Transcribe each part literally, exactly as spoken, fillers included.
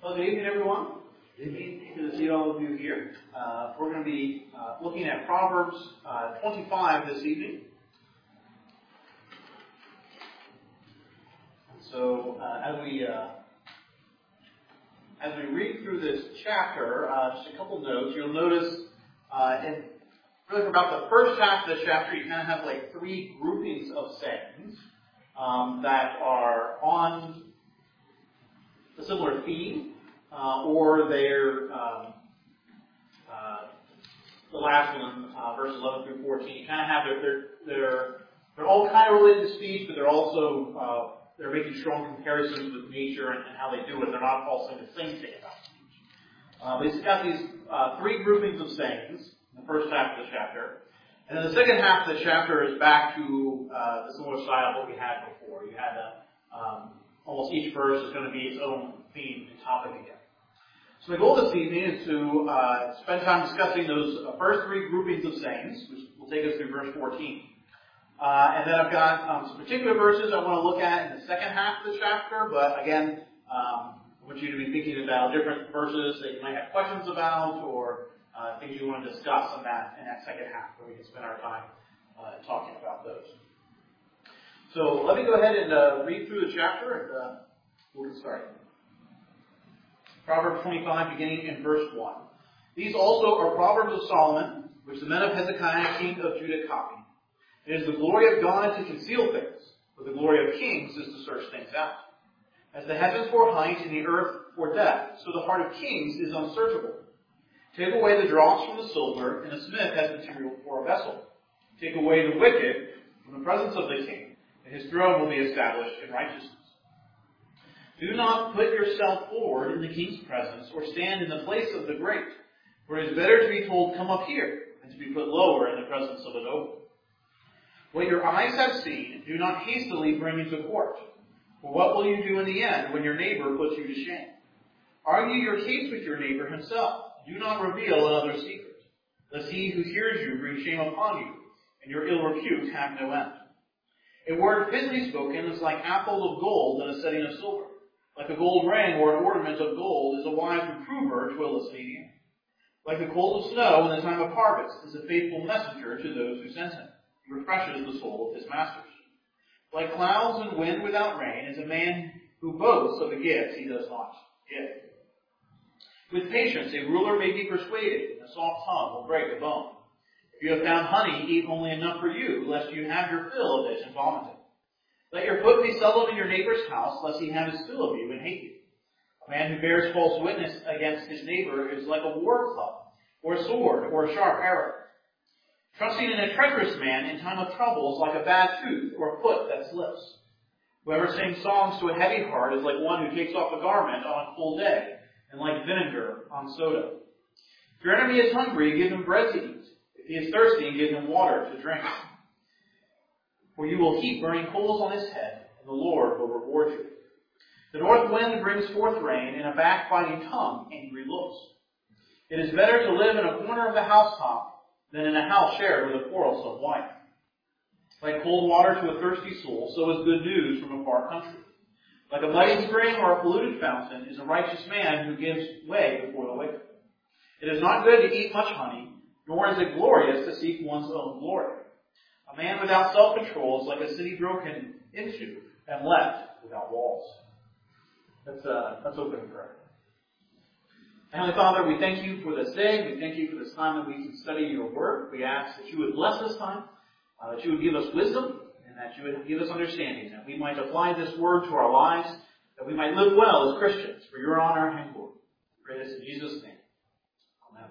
Well, good evening, everyone. Good evening. Good to see all of you here. Uh, we're going to be uh, looking at Proverbs uh, twenty-five this evening. So, uh, as we uh, as we read through this chapter, uh, just a couple notes. You'll notice, uh, in really for about the first half of the chapter, you kind of have like three groupings of sayings um, that are on a similar theme. Uh, or they're, um, uh, the last one, uh, verses eleven through fourteen, you kind of have their, they're, they're, they're all kind of related to speech, but they're also, uh, they're making strong comparisons with nature and, and how they do it. They're not all saying the same thing about speech. Uh, but it's got these, uh, three groupings of sayings in the first half of the chapter. And then the second half of the chapter is back to, uh, the similar style of what we had before. You had, a, um, almost each verse is going to be its own theme and topic again. So the goal this evening is to uh, spend time discussing those uh, first three groupings of sayings, which will take us through verse fourteen. Uh, and then I've got um, some particular verses I want to look at in the second half of the chapter, but again, um, I want you to be thinking about different verses that you might have questions about or uh, things you want to discuss in that, in that second half, where we can spend our time uh, talking about those. So let me go ahead and uh, read through the chapter, and uh, we'll get started. Proverbs twenty-five, beginning in verse one. These also are Proverbs of Solomon, which the men of Hezekiah, king of Judah, copied. It is the glory of God to conceal things, but the glory of kings is to search things out. As the heavens for height and the earth for depth, so the heart of kings is unsearchable. Take away the dross from the silver, and the smith has material for a vessel. Take away the wicked from the presence of the king, and his throne will be established in righteousness. Do not put yourself forward in the king's presence, or stand in the place of the great. For it is better to be told, "Come up here," than to be put lower in the presence of a noble. What your eyes have seen, do not hastily bring into court. For what will you do in the end when your neighbor puts you to shame? Argue your case with your neighbor himself. Do not reveal another's secret, lest he who hears you bring shame upon you, and your ill repute have no end. A word fitly spoken is like apple of gold in a setting of silver. Like a gold ring or an ornament of gold is a wise reprover to a listening ear. Like the cold of snow in the time of harvest is a faithful messenger to those who send him. He refreshes the soul of his masters. Like clouds and wind without rain is a man who boasts of a gift he does not give. With patience a ruler may be persuaded, and a soft tongue will break a bone. If you have found honey, eat only enough for you, lest you have your fill of it and vomit it. Let your foot be settled in your neighbor's house, lest he have his fill of you and hate you. A man who bears false witness against his neighbor is like a war club, or a sword, or a sharp arrow. Trusting in a treacherous man in time of trouble is like a bad tooth, or a foot that slips. Whoever sings songs to a heavy heart is like one who takes off a garment on a cold day, and like vinegar on soda. If your enemy is hungry, give him bread to eat. If he is thirsty, give him water to drink. For you will heap burning coals on his head, and the Lord will reward you. The north wind brings forth rain, and a backbiting tongue angry looks. It is better to live in a corner of the housetop than in a house shared with a quarrelsome wife. Like cold water to a thirsty soul, so is good news from a far country. Like a muddy spring or a polluted fountain is a righteous man who gives way before the wicked. It is not good to eat much honey, nor is it glorious to seek one's own glory. A man without self-control is like a city broken into and left without walls. Let's, uh, let's open in prayer. Heavenly Father, we thank you for this day. We thank you for this time that we can study your word. We ask that you would bless this time, uh, that you would give us wisdom, and that you would give us understanding, that we might apply this word to our lives, that we might live well as Christians for your honor and glory. We pray this in Jesus' name. Amen.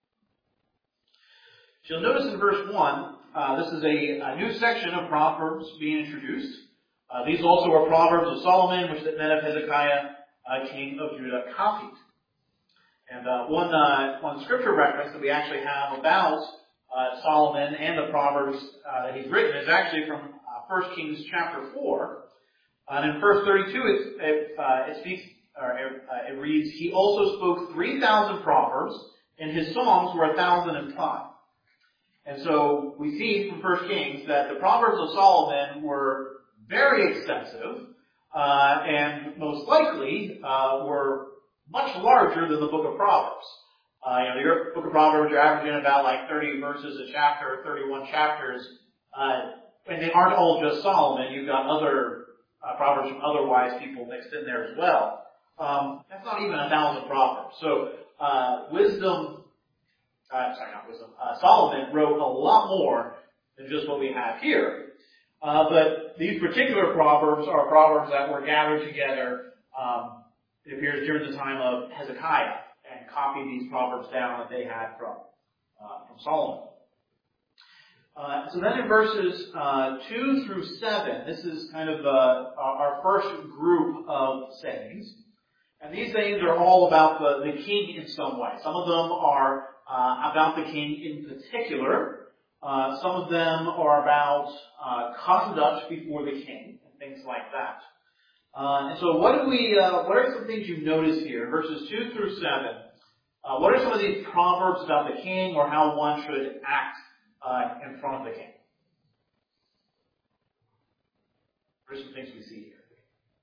So you'll notice in verse one, Uh, this is a, a new section of Proverbs being introduced. Uh, these also are Proverbs of Solomon, which the men of Hezekiah, uh, king of Judah, copied. And uh, one, uh, one scripture reference that we actually have about uh, Solomon and the Proverbs uh, that he's written is actually from uh, First Kings chapter four. And in verse thirty-two, it, it, uh, it speaks, or it, uh, it reads, "He also spoke three thousand proverbs, and his songs were a thousand and five." And so we see from First Kings that the Proverbs of Solomon were very extensive, uh, and most likely uh, were much larger than the book of Proverbs. Uh, you know, the book of Proverbs, you're averaging about like thirty verses a chapter, thirty-one chapters, uh, and they aren't all just Solomon. You've got other uh, Proverbs from other wise people mixed in there as well. Um, that's not even a thousand Proverbs. So, uh, wisdom, uh, sorry, not wisdom, uh, Solomon wrote a lot more than just what we have here. Uh, but these particular Proverbs are Proverbs that were gathered together, um, it appears during the time of Hezekiah, and copied these Proverbs down that they had from, uh, from Solomon. Uh, so then in verses uh, two through seven, this is kind of uh, our first group of sayings. And these sayings are all about the, the king in some way. Some of them are uh, about the king in particular. Uh, some of them are about uh, conduct before the king and things like that. Uh, and so what do we, uh, what are some things you notice here? Verses two through seven. Uh, what are some of these proverbs about the king or how one should act uh, in front of the king? What are some things we see here?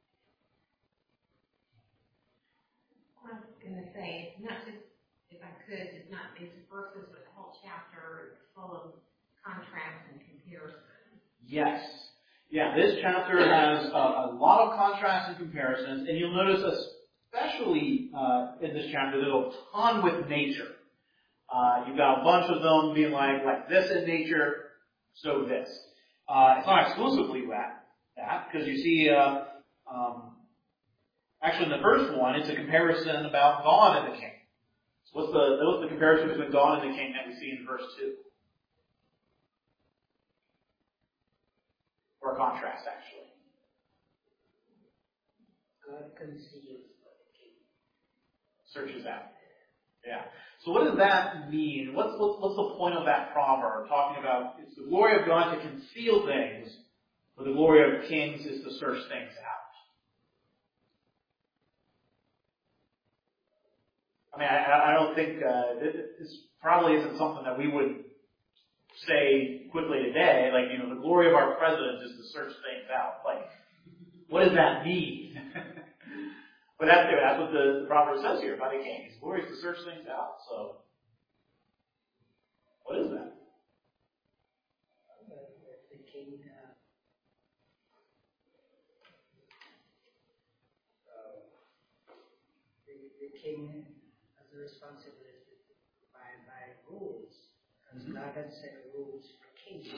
I was going to say, not just, if I could, just not these verses, but the whole chapter is full of contrast and comparison. Yes. Yeah, this chapter has a, a lot of contrast and comparisons, and you'll notice especially uh, in this chapter there's a ton with nature. Uh, you've got a bunch of them being like, like this in nature, so this. Uh, it's not exclusively that, that because you see, uh, um, actually in the first one, it's a comparison about God and the king. So what's the, what's the comparison between God and the king that we see in verse two? Or a contrast, actually. God conceals what the king searches out. Yeah. So what does that mean? What's, what's, what's the point of that proverb? Talking about it's the glory of God to conceal things, but the glory of kings is to search things out. I mean, I, I don't think uh, this probably isn't something that we would say quickly today. Like, you know, the glory of our president is to search things out. Like, what does that mean? But that's, that's what the, the proverb says here by the king. His glory is to search things out. So, what is that? The king, uh, uh, the, the king has the responsibility to abide by rules, because mm-hmm. God has set rules for kings.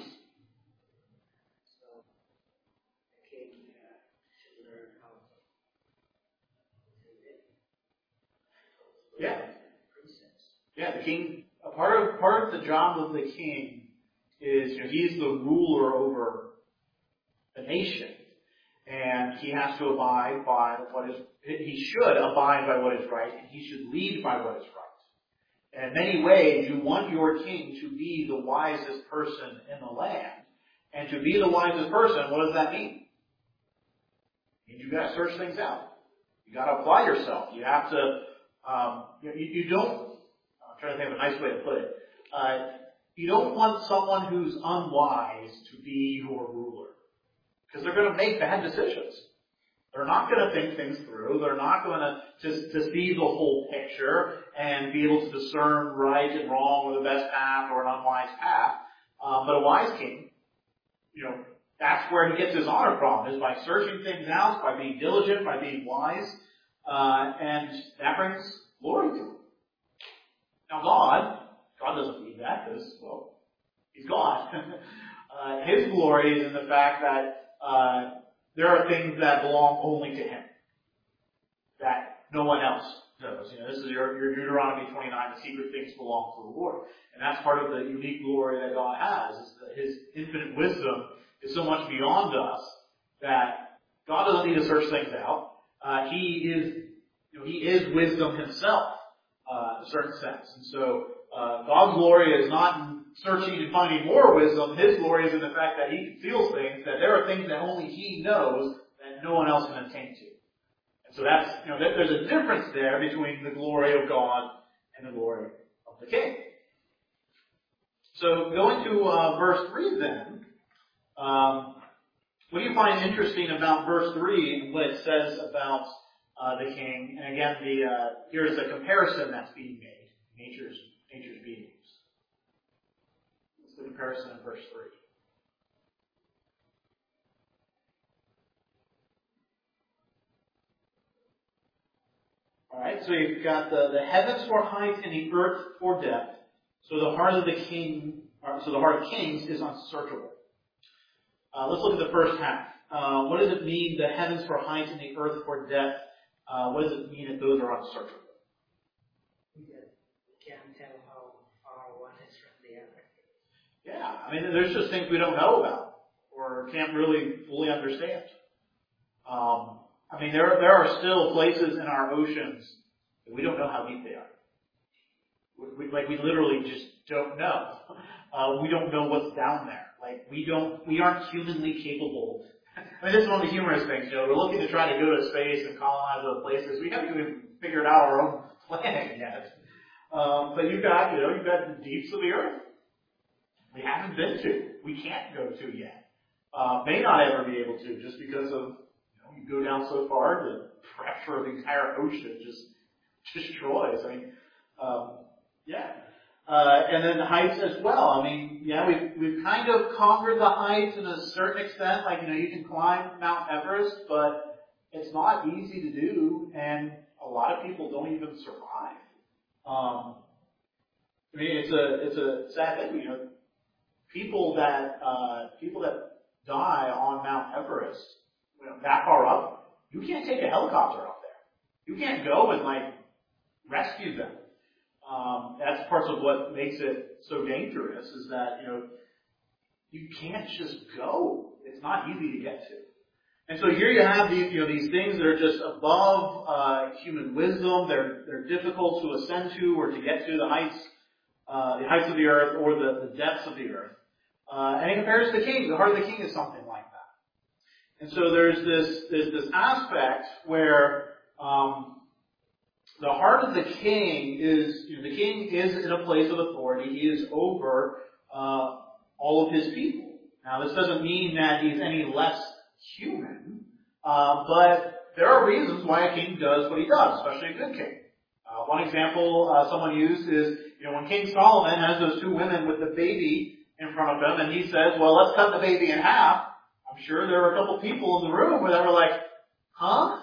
So, the king uh, should learn how to live. Yeah. Yeah, the king, a part of, part of the job of the king is, you know, he's the ruler over the nation. And he has to abide by what is, he should abide by what is right, and he should lead by what is right. And in many ways, you want your king to be the wisest person in the land. And to be the wisest person, what does that mean? It means you gotta search things out. You gotta apply yourself. You have to, um, you, you don't, I'm trying to think of a nice way to put it. Uh, you don't want someone who's unwise to be your ruler. Because they're going to make bad decisions. They're not going to think things through. They're not going to, to, to see the whole picture and be able to discern right and wrong or the best path or an unwise path. Um, but a wise king, you know, that's where he gets his honor from, is by searching things out, by being diligent, by being wise. Uh, and that brings glory to him. Now God, God doesn't need that because, well, he's God. uh, his glory is in the fact that uh, there are things that belong only to him. That no one else knows. You know, this is your, your Deuteronomy twenty-nine, the secret things belong to the Lord. And that's part of the unique glory that God has, is that his infinite wisdom is so much beyond us that God doesn't need to search things out. Uh, he is, you know, he is wisdom himself. Uh, in a certain sense. And so, uh, God's glory is not in searching and finding more wisdom. His glory is in the fact that he feels things, that there are things that only he knows that no one else can attain to. And so that's, you know, there's a difference there between the glory of God and the glory of the king. So, going to, uh, verse three then, um, what do you find interesting about verse three and what it says about, uh, the king. And again, the uh, here's the comparison that's being made. Nature's nature's beings. It's the comparison in verse three. All right, so you've got the, the heavens for height and the earth for depth. So the heart of the king, or, so the heart of kings is unsearchable. Uh, let's look at the first half. Uh, what does it mean, the heavens for height and the earth for depth? Uh, what does it mean that those are unsearchable? You can't tell how far one is from the other. Yeah, I mean, there's just things we don't know about or can't really fully understand. Um, I mean, there there are still places in our oceans that we don't know how deep they are. We, we, like we literally just don't know. Uh, we don't know what's down there. Like we don't, we aren't humanly capable. I mean, this is one of the humorous things. You know, we're looking to try to go to space and colonize those places. We haven't even figured out our own planet yet. Um, but you've got, you know, you've got the deeps of the earth. We haven't been to. We can't go to yet. Uh, may not ever be able to, just because of, you know, you go down so far, the pressure of the entire ocean just destroys. I mean, um, yeah. Uh, and then the heights as well. I mean, yeah, we've, we've kind of conquered the heights in a certain extent. Like, you know, you can climb Mount Everest, but it's not easy to do, and a lot of people don't even survive. Um, I mean, it's a, it's a sad thing, you know, people that, uh, people that die on Mount Everest, you know, that far up, you can't take a helicopter up there. You can't go and, like, rescue them. Um, that's part of what makes it so dangerous is that, you know, you can't just go. It's not easy to get to. And so here you have these, you know, these things that are just above uh, human wisdom. They're they're difficult to ascend to or to get to, the heights, uh, the heights of the earth or the, the depths of the earth. Uh, and in comparison to the king, the heart of the king is something like that. And so there's this there's this aspect where um, the heart of the king is, you know, the king is in a place of authority. He is over uh, all of his people. Now, this doesn't mean that he's any less human, uh, but there are reasons why a king does what he does, especially a good king. Uh, one example uh, someone used is, you know, when King Solomon has those two women with the baby in front of him, and he says, well, let's cut the baby in half. I'm sure there were a couple people in the room where they were like, huh?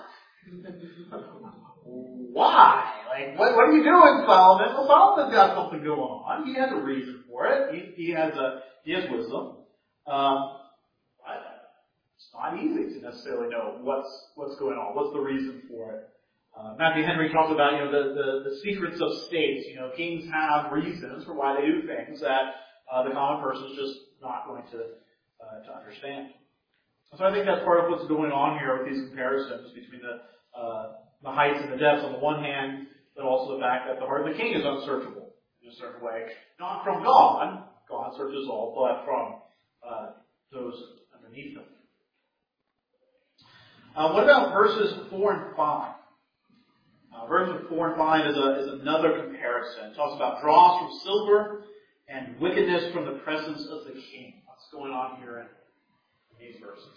Why? Like, what, what are you doing, Solomon? Well, Solomon's got something going on. He has a reason for it. He, he has a, he has wisdom. Um, but it's not easy to necessarily know what's, what's going on. What's the reason for it? Uh, Matthew Henry talks about, you know, the, the, the secrets of states. You know, kings have reasons for why they do things that, uh, the common person is just not going to, uh, to understand. So I think that's part of what's going on here with these comparisons between the, uh, the heights and the depths on the one hand, but also the fact that the heart of the king is unsearchable in a certain way. Not from God. God searches all, but from uh, those underneath him. Uh, what about verses four and five? Uh, verses four and five is, a, is another comparison. It talks about dross from silver and wickedness from the presence of the king. What's going on here in, in these verses?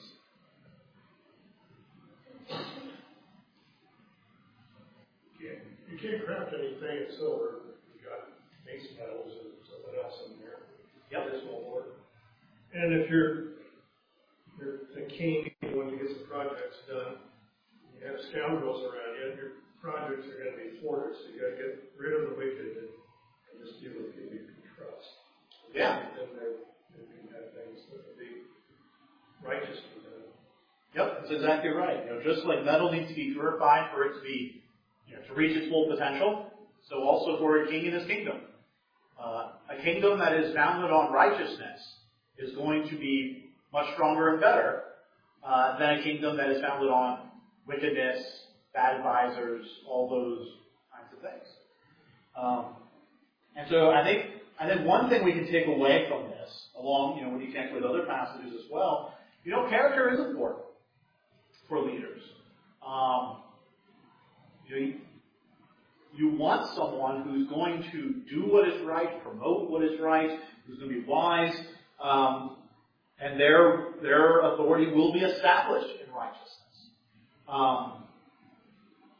You can't craft anything in silver. You've got base metals and something else in there. Yep. This won't work. And if you're, you're the king, when you get the projects done, you have scoundrels around you, and your projects are going to be thwarted. So you got to get rid of the wicked and, and just deal with people you can trust. Yeah. And then you can have things that will be righteously done. Yep, that's exactly right. You know, just like metal needs to be purified for it to be, you know, to reach its full potential, so also for a king in his kingdom. Uh, a kingdom that is founded on righteousness is going to be much stronger and better uh, than a kingdom that is founded on wickedness, bad advisors, all those kinds of things. Um, and so I think I think one thing we can take away from this, along, you know, when you connect with other passages as well, you know, character is important for leaders. Um, you know, you, you want someone who's going to do what is right, promote what is right, who's going to be wise, um, and their their authority will be established in righteousness. Um,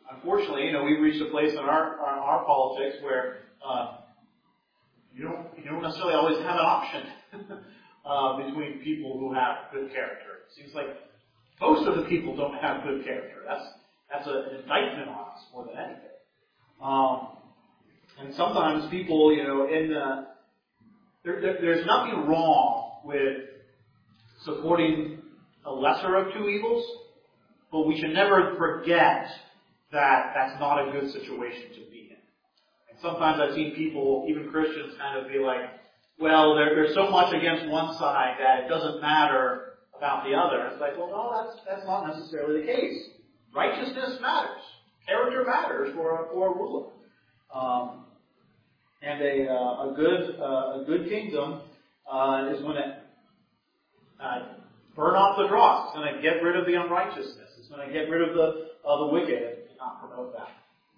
unfortunately, you know, we've reached a place in our our, our politics where uh, you don't you don't necessarily always have an option uh, between people who have good character. It seems like most of the people don't have good character. That's that's a, an indictment on us more than anything. Um, and sometimes people, you know, in the there, there, there's nothing wrong with supporting a lesser of two evils, but we should never forget that that's not a good situation to be in. And sometimes I've seen people, even Christians, kind of be like, well, there, there's so much against one side that it doesn't matter about the other. It's like, well, no, that's that's not necessarily the case. Righteousness matters. Character matters for a, for a ruler. Um, and a uh, a good uh, a good kingdom uh, is going to uh, burn off the dross. It's going to get rid of the unrighteousness. It's going to get rid of the of the wicked and not promote that.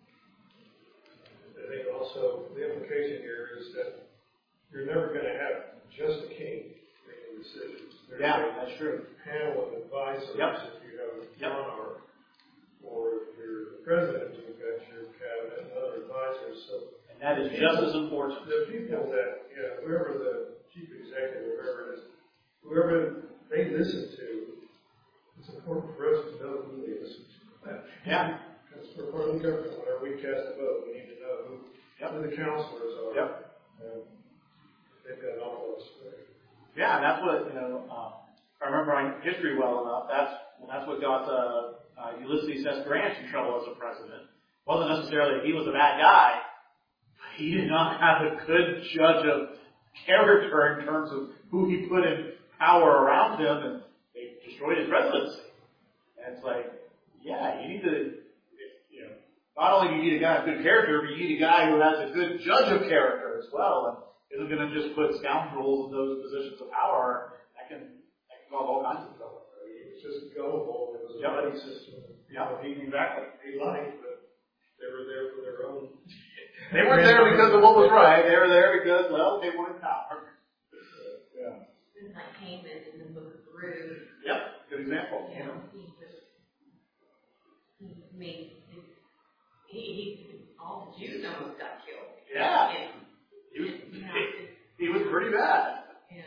I think also the implication here is that you're never going to have just a king making decisions. There's Yeah, a that's true. panel of advisors Yep. if you have a Yep. monarch, or if you're the president, you've got your cabinet and other advisors. So And that is just as important. the people that, you know, whoever the chief executive, whoever it is, whoever they listen to, it's important for us to know who they listen to. Yeah. Because we're part of the government. Whenever we cast a vote, we need to know who, Yep. who the counselors are. Yep. And they've got all of us. Yeah, and that's what, you know, uh, if I remember my history well enough, that's that's what got uh, uh, Ulysses S. Grant in trouble as a president. It wasn't necessarily that he was a bad guy, but he did not have a good judge of character in terms of who he put in power around him, and they destroyed his presidency. And it's like, yeah, you need to, you know, not only do you need a guy with good character, but you need a guy who has a good judge of character as well. And isn't going to just put scoundrels in those positions of power. That can, that can cause all kinds of trouble. It was just gullible. It was a Yep. buddy system. Yep. He exactly. He liked, but they were there for their own. They weren't there because of what was right. They were there because, well, they wanted power. Yeah. It's like Haman in the book of Ruth. Yep. Good example. You know, he just, he made, he, he, all the Jews almost got killed. Yeah. Yeah. He was, Yeah. he, he was pretty bad. Yeah.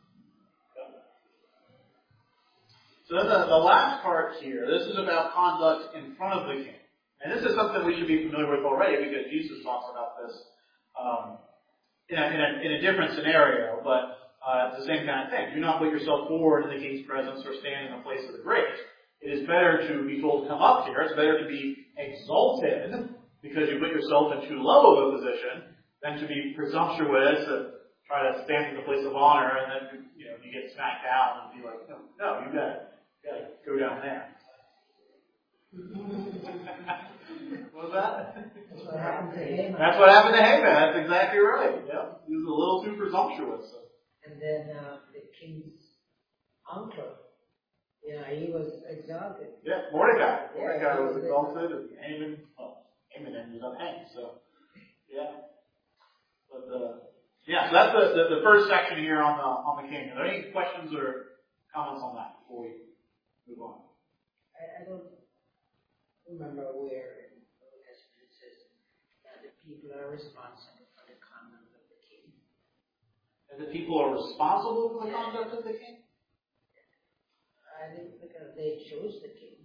So then the, the last part here, this is about conduct in front of the king. And this is something we should be familiar with already because Jesus talks about this um, in, a, in, a, in a different scenario, but uh, it's the same kind of thing. Do not put yourself forward in the king's presence or stand in the place of the great. It is better to be told to come up here. It's better to be exalted because you put yourself in too low of a position than to be presumptuous and try to stand in the place of honor and then, you know, you get smacked down and be like, no, no, you gotta, you gotta go down there. What was that? That's what happened to Haman. That's what happened to Haman. That's exactly right. Yep. He was a little too presumptuous. And then uh, the king's uncle, you know, he was exalted. Yeah, Mordecai. Yeah, Mordecai he was was exalted and Haman, well, Haman ended up hanged, so, yeah. But, uh, yeah, so that's the, the, the first section here on the, on the king. Are there any questions or comments on that before we move on? I, I don't remember where in the Old Testament it says that the people are responsible for the conduct of the king. And the people are responsible for the conduct of the king? I think because they chose the king.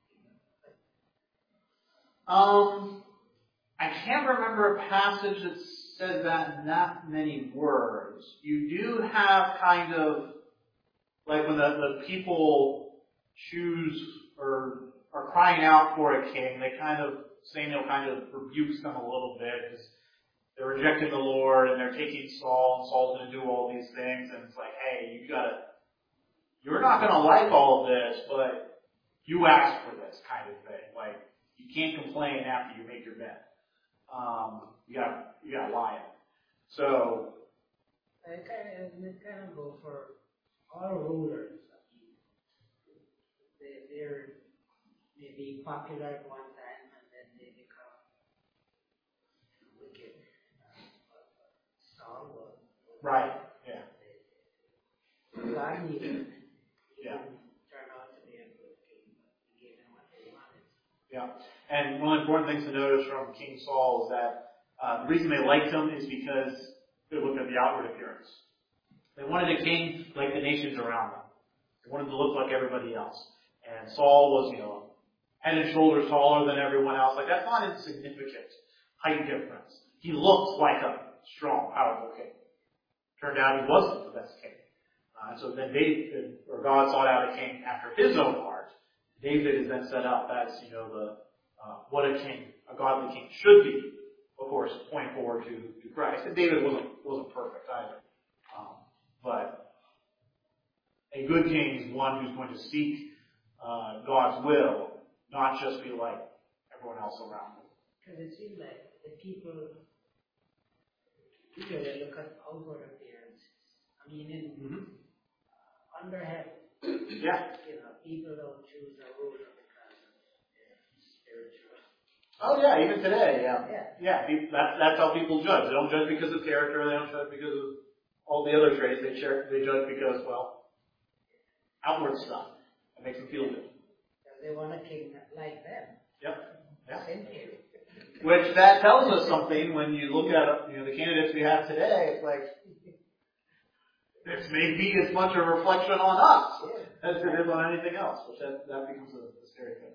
Um, I can't remember a passage that says that in that many words. You do have kind of, like when the, the people choose or are crying out for a king, they kind of, Samuel kind of rebukes them a little bit because they're rejecting the Lord and they're taking Saul, and Saul's going to do all these things, and it's like, hey, you gotta, you're not going to like all of this, but you asked for this kind of thing. Like, you can't complain after you make your bed. Um, you got you got lying. So I kind of, it kind of go for all rulers. They, they're maybe popular at one time and then they become wicked. Uh, Saul was. right, yeah, God needed. yeah. Turn out to be a good king, but he gave them what they wanted. Yeah. And one of the important things to notice from King Saul is that uh, the reason they liked him is because they looked at the outward appearance. They wanted a king like the nations around them. They wanted to look like everybody else. And Saul was, you know, head and shoulders taller than everyone else. Like, that's not insignificant height difference. He looked like a strong, powerful king. Turned out he wasn't the best king. Uh, so then David, or God sought out a king after his own heart. David is then set up as, you know, the uh, what a king, a godly king should be. Of course, pointing forward to, to Christ. And David wasn't wasn't perfect either. Um, but a good king is one who's going to seek uh, God's will, not just be like everyone else around him. Because it seems like the people usually look at outward appearances. I mean, in Mm-hmm. uh, under heaven, Yeah. you know, people don't choose a ruler because of their spiritual. Oh yeah, even today, yeah. Yeah. Yeah, pe- that's, that's how people judge. They don't judge because of character, they don't judge because of all the other traits. They, share, they judge because, well, outward stuff. It makes them feel good. Because they want a king like them. Yep. Yeah. Simply. Which that tells us something when you look at, you know, the candidates we have today. It's like, this may be as much a reflection on us as it is on anything else, which that, that becomes a, a scary thing.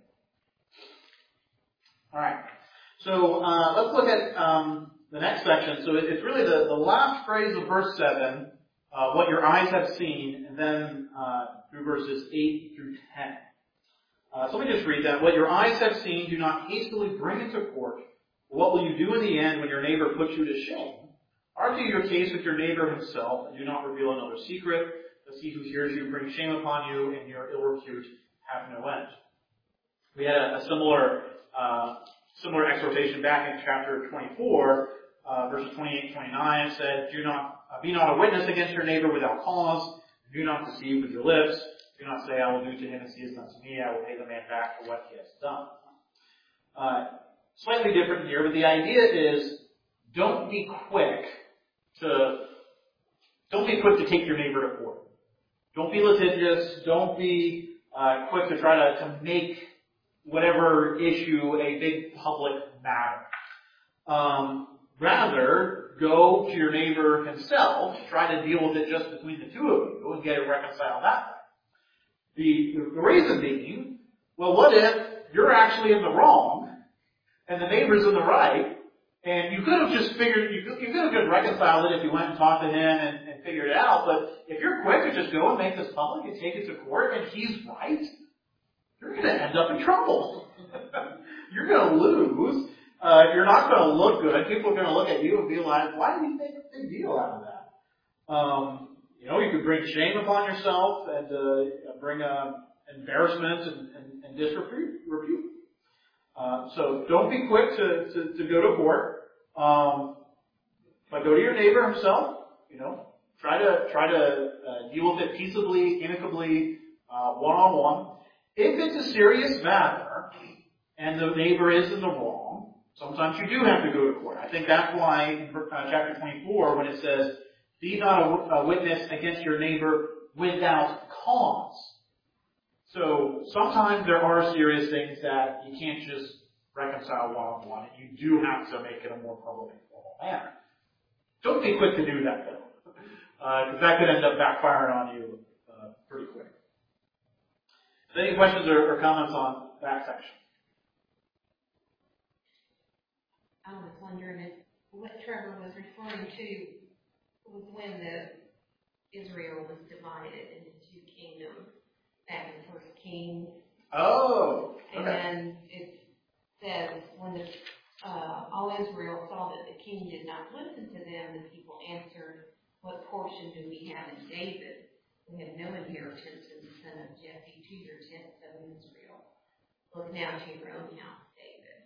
Alright. So, uh, let's look at, um, the next section. So it, it's really the, the last phrase of verse seven, uh, what your eyes have seen, and then, uh, through verses eight through ten. Uh, so let me just read that. What your eyes have seen, do not hastily bring into court. What will you do in the end when your neighbor puts you to shame? Argue your case with your neighbor himself, and do not reveal another secret, lest he who hears you bring shame upon you, and your ill repute have no end. We had a, a similar uh, similar exhortation back in chapter twenty-four, uh, verses twenty-eight and twenty-nine. It said, "Do not uh, be not a witness against your neighbor without cause. Do not deceive with your lips. Do not say, I will do to him as he has done to me. I will pay the man back for what he has done." Uh, slightly different here, but the idea is, don't be quick to, don't be quick to take your neighbor to court. Don't be litigious. Don't be uh, quick to try to, to make whatever issue a big public matter. Um, rather, go to your neighbor himself, try to deal with it just between the two of you, and get it reconciled that way. The, the reason being, well, what if you're actually in the wrong, and the neighbor's in the right, and you could have just figured, you could, you could have just reconciled it if you went and talked to him and, and figured it out, but if you're quick to just go and make this public and take it to court, and he's right, you're going to end up in trouble. You're going to lose. Uh, you're not going to look good. People are going to look at you and be like, why did he make a big deal out of that? Um, you know, you could bring shame upon yourself and uh, bring uh, embarrassment and, and, and disrepute. Uh, so don't be quick to, to, to go to court. Um, but go to your neighbor himself. You know, try to try to uh, deal with it peaceably, amicably, uh, one-on-one. If it's a serious matter and the neighbor is in the wrong, sometimes you do have to go to court. I think that's why in uh, chapter twenty-four, when it says, "Be not a, a witness against your neighbor without cause." So sometimes there are serious things that you can't just reconcile one-on-one, and you do have to make it a more public and formal manner. Don't be quick to do that, though, because uh, that could end up backfiring on you uh, pretty quick. Any questions or, or comments on that section? I was wondering if what Trevor was referring to was when the Israel was divided into two kingdoms back in First Kings. Oh, okay. And then it says when the uh, all Israel saw that the king did not listen to them, the people answered, "What portion do we have in David? We have no inheritance in the son of Jesse. To your tents, O Israel. Look now to your own house, David."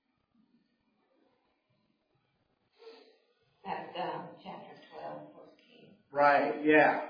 That's um, chapter twelve, First Kings. Right, yeah.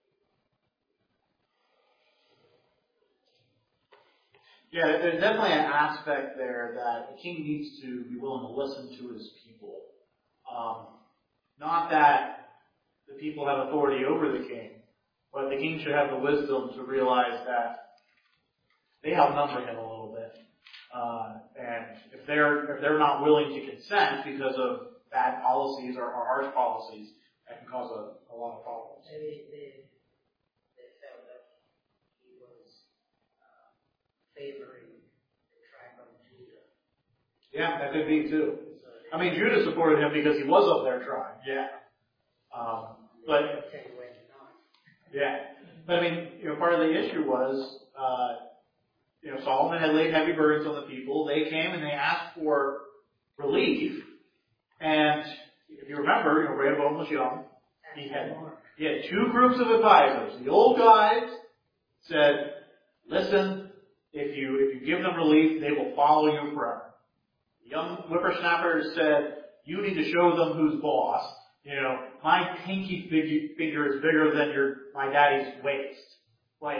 Yeah, there's definitely an aspect there that the king needs to be willing to listen to his people. Um, not that the people have authority over the king, but the king should have the wisdom to realize that they outnumber him a little bit. Uh, and if they're, if they're not willing to consent because of bad policies or, or harsh policies, that can cause a, a lot of problems. Maybe they, they felt that he was uh, favoring the tribe of Judah. Yeah, that could be too. So I mean, Judah supported him because he was of their tribe. Yeah. Um, but, they went on. yeah. But I mean, you know, part of the issue was, uh, you know, Solomon had laid heavy burdens on the people. They came and they asked for relief. And if you remember, you know, Rehoboam was young. He had, he had two groups of advisors. The old guys said, listen, if you, if you give them relief, they will follow you forever. The young whippersnappers said, you need to show them who's boss. You know, my pinky finger is bigger than your, my daddy's waist. Like,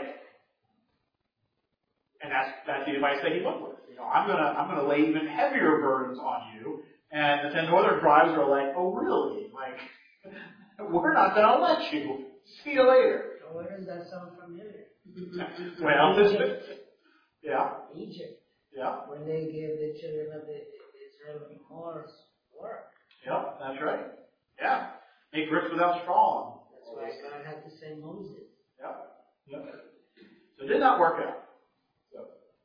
and that's, that's the advice that he went with. You know, I'm gonna, I'm gonna lay even heavier burdens on you. And the ten northern tribes are like, oh really? Like, we're not gonna let you. See you later. So where does that sound familiar? Well, this, yeah, Egypt. yeah, When they gave the children of the Israel more work. yep, that's right. Yeah. Make bricks without straw on. That's why God had to send Moses. Yep. Yep. So it did not work out. So.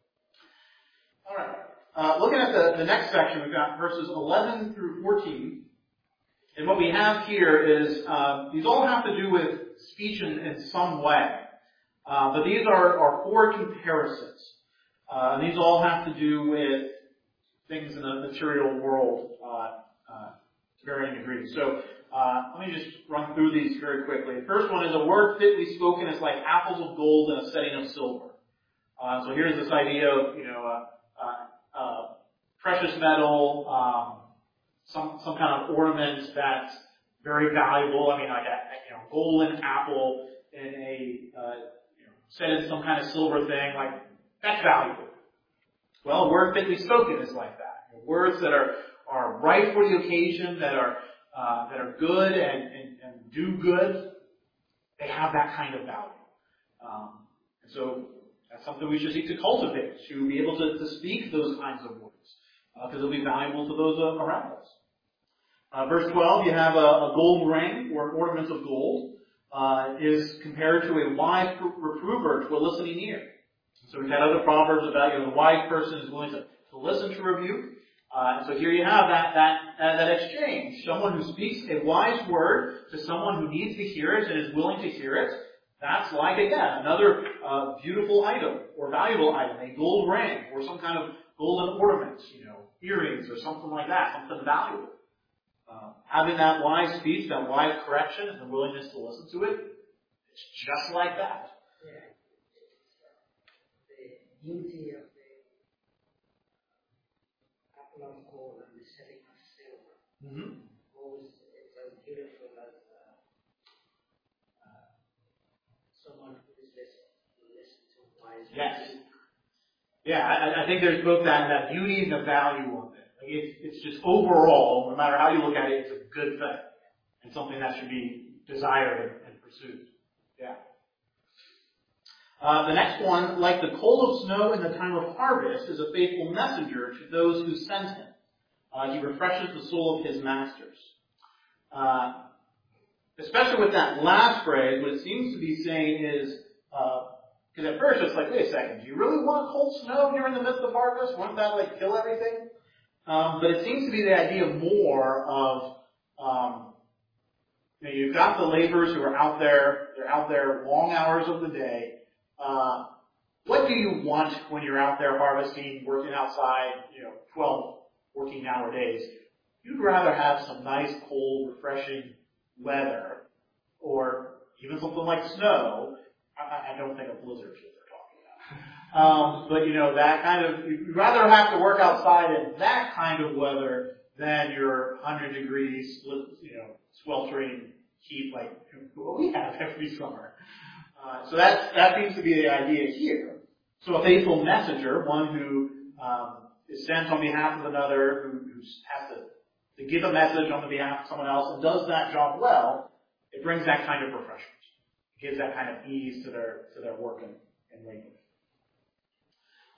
All right. Uh, looking at the, the next section, we've got verses eleven through fourteen. And what we have here is, uh, these all have to do with speech in, in some way. Uh, but these are, are four comparisons. Uh, and these all have to do with things in the material world, uh, uh, to varying degrees. So, uh, let me just run through these very quickly. The first one is a word fitly spoken is like apples of gold in a setting of silver. Uh, so here's this idea of, you know, uh, uh, uh, precious metal, um, some, some kind of ornament that's very valuable. I mean, like a, you know, golden apple in a, uh, you know, set in some kind of silver thing, like, that's valuable. Well, a word fitly spoken is like that. You know, words that are, are right for the occasion, that are, uh, that are good and, and, and do good, they have that kind of value. Um, and so, that's something we should seek to cultivate, to be able to, to speak those kinds of words, because uh, they'll be valuable to those uh, around us. Uh, verse twelve, you have a, a gold ring, or an ornament of gold, uh, is compared to a wise reprover to a listening ear. So we've had other proverbs about, you know, the wise person is willing to, to listen to rebuke. Uh, and so here you have that, that, uh, that exchange. Someone who speaks a wise word to someone who needs to hear it and is willing to hear it. That's like, again, another uh, beautiful item or valuable item, a gold ring or some kind of golden ornament, you know, earrings or something like that, something valuable. Uh, having that wise speech, that wise correction, and the willingness to listen to it, it's just like that. Yeah. The beauty of the apple of gold and the setting of silver. Mm-hmm. Gold is as beautiful as uh, uh, someone who is listening, who listens to wise Yes. speech. Yeah, I, I think there's both that, that beauty and the value of it. Like it's, it's just overall, no matter how you look at it, it's a good thing. And something that should be desired and, and pursued. Yeah. Uh, the next one, like the coal of snow in the time of harvest, is a faithful messenger to those who send him. Uh, he refreshes the soul of his masters. Uh, especially with that last phrase, what it seems to be saying is, because uh, at first it's like, wait a second, do you really want cold snow here in the midst of harvest? Wouldn't that like kill everything? Um, but it seems to be the idea more of, um, you know, you've got the laborers who are out there, they're out there long hours of the day. Uh, what do you want when you're out there harvesting, working outside, you know, twelve, fourteen hour days? You'd rather have some nice, cold, refreshing weather, or even something like snow. I, I don't think a blizzard is what they're talking about. Um, but you know, that kind of, you'd rather have to work outside in that kind of weather than your one hundred degrees, you know, sweltering heat like what we have every summer. Uh, so that, that seems to be the idea here. So a faithful messenger, one who um, is sent on behalf of another, who, who has to, to give a message on the behalf of someone else and does that job well, it brings that kind of refreshment. It gives that kind of ease to their to their work and, and labor.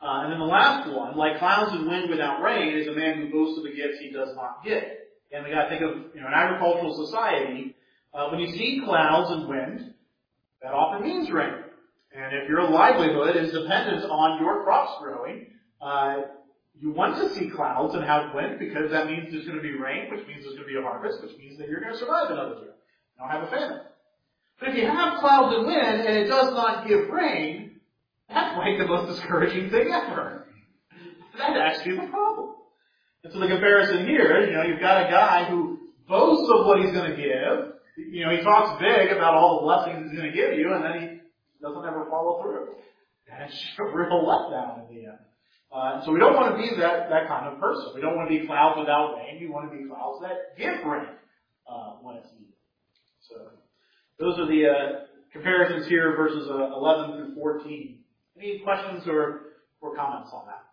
Uh, and then the last one, like clouds and wind without rain, is a man who boasts of the gifts he does not get. And we got to think of, you know, an agricultural society. Uh, when you see clouds and wind, that often means rain. And if your livelihood is dependent on your crops growing, uh, you want to see clouds and have wind because that means there's going to be rain, which means there's going to be a harvest, which means that you're going to survive another year. You don't have a famine. But if you have clouds and wind and it does not give rain, that's like the most discouraging thing ever. That's actually the problem. And so the comparison here, you know, you've got a guy who boasts of what he's going to give. You know, he talks big about all the blessings he's going to give you, and then he doesn't ever follow through. And it's a real letdown in the end. Uh, so we don't want to be that, that kind of person. We don't want to be clouds without rain. We want to be clouds that give rain uh, when it's needed. So those are the uh, comparisons here, verses uh, eleven through fourteen. Any questions or, or comments on that?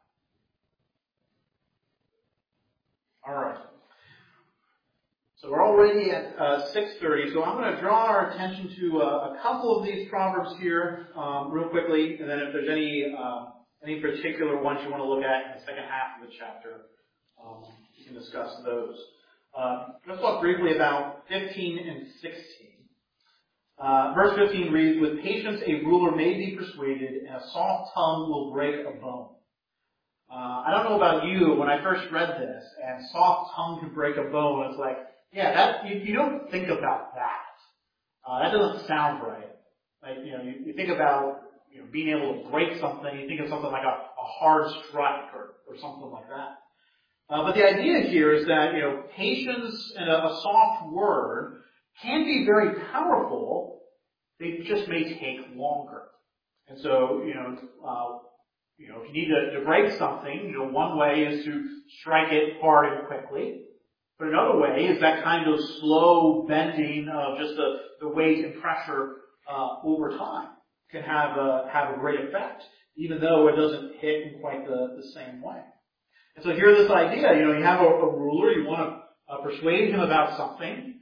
All right. So we're already at uh, six thirty, so I'm going to draw our attention to uh, a couple of these proverbs here um, real quickly, and then if there's any uh, any particular ones you want to look at in the second half of the chapter, um, you can discuss those. Uh, let's talk briefly about fifteen and sixteen. Uh, verse fifteen reads, "With patience a ruler may be persuaded, and a soft tongue will break a bone." Uh, I don't know about you, when I first read this, and soft tongue can break a bone, it's like, yeah, that you, you don't think about that. Uh, that doesn't sound right. Like, you know, you, you think about, you know, being able to break something, you think of something like a, a hard strike or, or something like that. Uh, but the idea here is that, you know, patience and a, a soft word can be very powerful. They just may take longer. And so, you know, uh, you know, if you need to, to break something, you know, one way is to strike it hard and quickly. But another way is that kind of slow bending of just the, the weight and pressure uh, over time can have a, have a great effect, even though it doesn't hit in quite the, the same way. And so here's this idea, you know, you have a, a ruler, you want to uh, persuade him about something.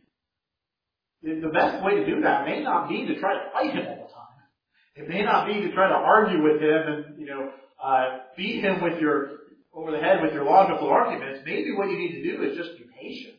The, the best way to do that may not be to try to fight him all the time. It may not be to try to argue with him and, you know, uh, beat him with your, over the head with your logical arguments. Maybe what you need to do is just be patient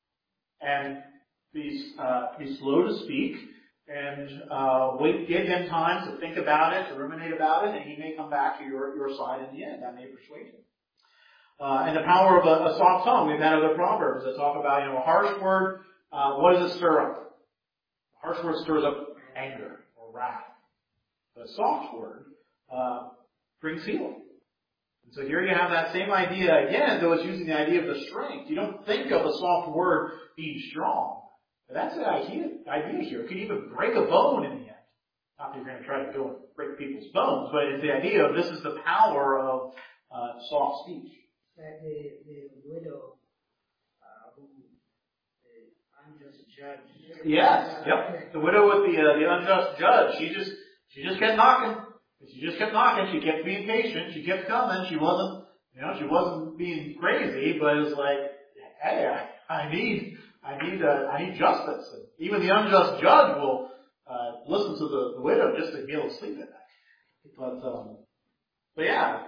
and be, uh, be slow to speak and, uh, wait, give him time to think about it, to ruminate about it, and he may come back to your, your side in the end. That may persuade him. Uh, and the power of a, a soft tongue. We've had other proverbs that talk about, you know, a harsh word, uh, what does it stir up? A harsh word stirs up anger or wrath. But a soft word, uh, brings healing. And so here you have that same idea again, though it's using the idea of the strength. You don't think of a soft word being strong. But that's the idea, idea here. It could even break a bone in the end. Not that you're going to try to go and break people's bones, but it's the idea of this is the power of uh, soft speech. Like the, the widow uh, who the unjust judge. Yes, yep. The widow with the uh, the unjust judge. She just she just kept knocking. She just kept knocking. She kept being patient. She kept coming. She wasn't, you know, she wasn't being crazy, but it was like, hey, I, I need, I need, uh, I need justice. And even the unjust judge will uh, listen to the, the widow just to be able to sleep at night. But, um, but yeah,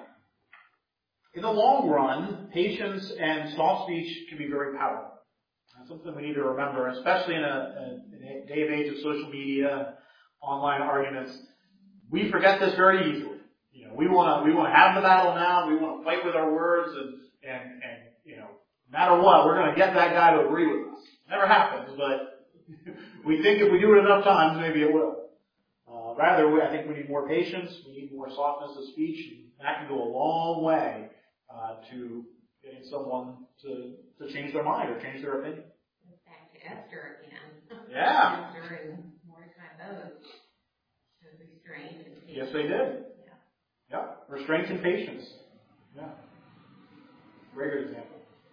in the long run, patience and soft speech can be very powerful. That's something we need to remember, especially in a, in a day and age of social media, online arguments. We forget this very easily. You know, we want to we want to have the battle now. We want to fight with our words, and and and you know, no matter what, we're going to get that guy to agree with us. Never happens, but we think if we do it enough times, maybe it will. Uh, rather, we, I think we need more patience. We need more softness of speech, and that can go a long way uh, to getting someone to to change their mind or change their opinion. Back to Esther again. Yeah. Esther and Mordecai both. Restraint and patience. Yes, they did. Yeah. Yeah. Restraint and patience. Yeah. Very good example.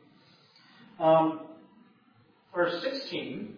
Um, verse sixteen.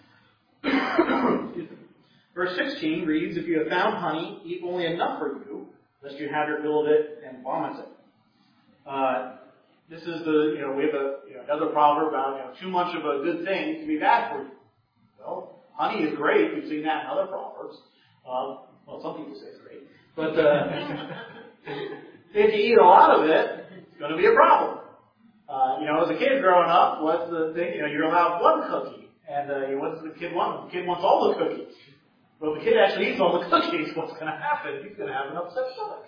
Verse sixteen reads, "If you have found honey, eat only enough for you, lest you have your fill of it and vomit it." Uh, this is the, you know, we have a, you know, another proverb about, you know, too much of a good thing can be bad for you. Well, honey is great. We've seen that in other proverbs. Um, Well, some people say it's great. But, uh, If you eat a lot of it, it's going to be a problem. Uh, you know, as a kid growing up, what's the thing? You know, you're allowed one cookie. And uh, you know, what's the kid want? The kid wants all the cookies. Well, if the kid actually eats all the cookies, what's going to happen? He's going to have an upset stomach.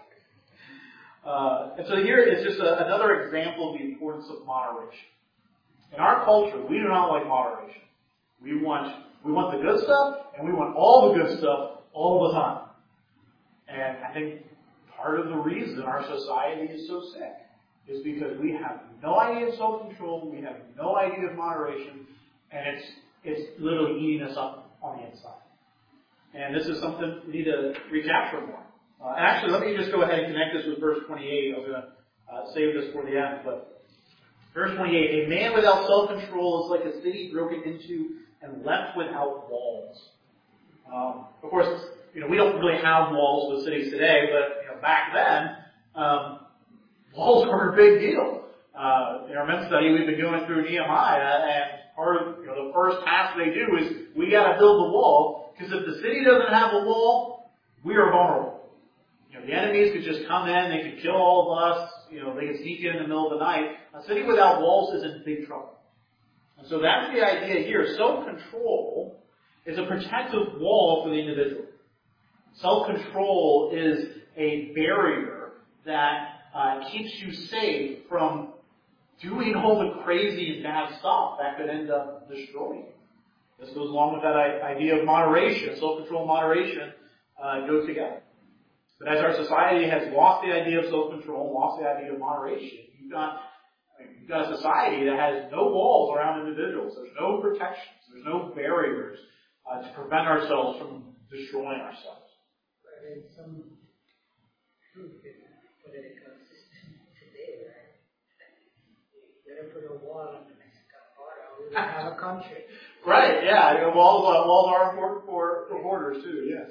Uh, and so here is just a, another example of the importance of moderation. In our culture, we do not like moderation. We want we want the good stuff, and we want all the good stuff all the time. And I think part of the reason our society is so sick is because we have no idea of self-control, we have no idea of moderation, and it's it's literally eating us up on the inside. And this is something we need to recapture more. Uh, and actually, let me just go ahead and connect this with verse twenty-eight. I was going to uh, save this for the end, but verse twenty-eight, a man without self-control is like a city broken into and left without walls. Um, of course, you know, we don't really have walls with cities today, but you know, back then, um, walls were a big deal. Uh, in our men's study, we've been going through Nehemiah, and part of you know the first task they do is we got to build the wall, because if the city doesn't have a wall, we are vulnerable. You know, the enemies could just come in, they could kill all of us. You know, they could sneak in in the middle of the night. A city without walls is in big trouble. And so that's the idea here. Self-control is a protective wall for the individual. Self-control is a barrier that uh, keeps you safe from doing all the crazy and bad stuff that could end up destroying you. This goes along with that idea of moderation. Self-control and moderation uh, go together. But as our society has lost the idea of self-control, lost the idea of moderation, you've got, I mean, you've got a society that has no walls around individuals. There's no protections. There's no barriers uh, to prevent ourselves from destroying ourselves. But there's some truth in the political system today, right? You gotta put a wall on the Mexican border, we don't have a country. Right, yeah. You know, walls, uh, walls are important for, for borders too, yes.